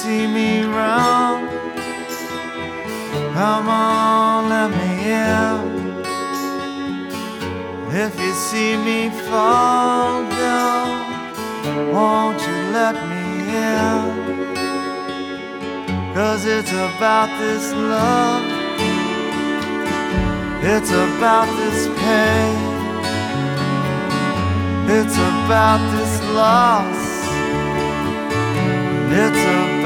see me round, come on, let me in. If you see me fall down, won't you let me in? 'Cause it's about this love, it's about this pain, it's about this loss, it's about